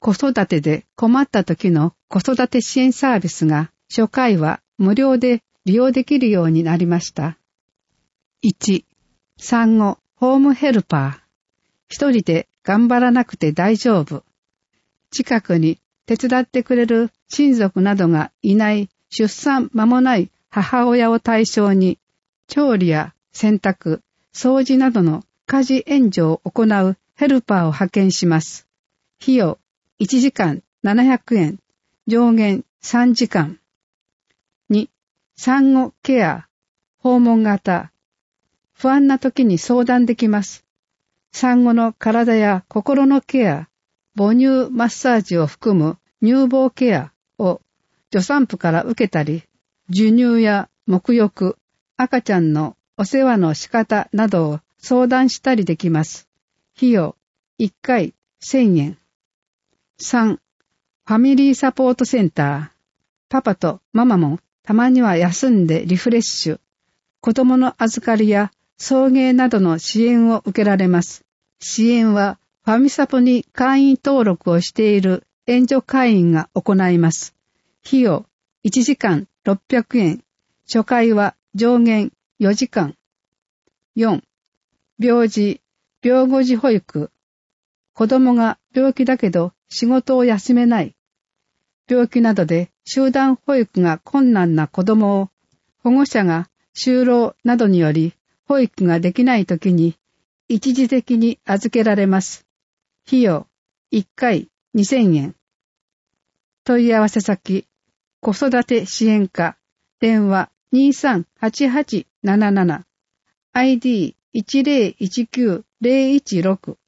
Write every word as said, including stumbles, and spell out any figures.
子育てで困った時の子育て支援サービスが初回は無料で利用できるようになりました。いち、産後ホームヘルパー。一人で頑張らなくて大丈夫。近くに手伝ってくれる親族などがいない出産間もない母親を対象に、調理や洗濯、掃除などの家事援助を行うヘルパーを派遣します。費用いちじかんななひゃくえん、上限さんじかん。に、産後ケア、訪問型。不安な時に相談できます。産後の体や心のケア、母乳マッサージを含む乳房ケアを助産婦から受けたり、授乳や沐浴、赤ちゃんのお世話の仕方などを相談したりできます。費用いっかいせんえん。さん、ファミリーサポートセンター。パパとママもたまには休んでリフレッシュ。子供の預かりや送迎などの支援を受けられます。支援はファミサポに会員登録をしている援助会員が行います。費用いちじかんろっぴゃくえん。初回は上限よじかん。よん、病児、病後児保育。子供が病気だけど仕事を休めない。病気などで集団保育が困難な子供を保護者が就労などにより保育ができないときに一時的に預けられます。費用いっかいにせんえん。問い合わせ先、子育て支援課、電話 にさんはちはちなななな、アイディーいちゼロいちきゅうゼロいちろく。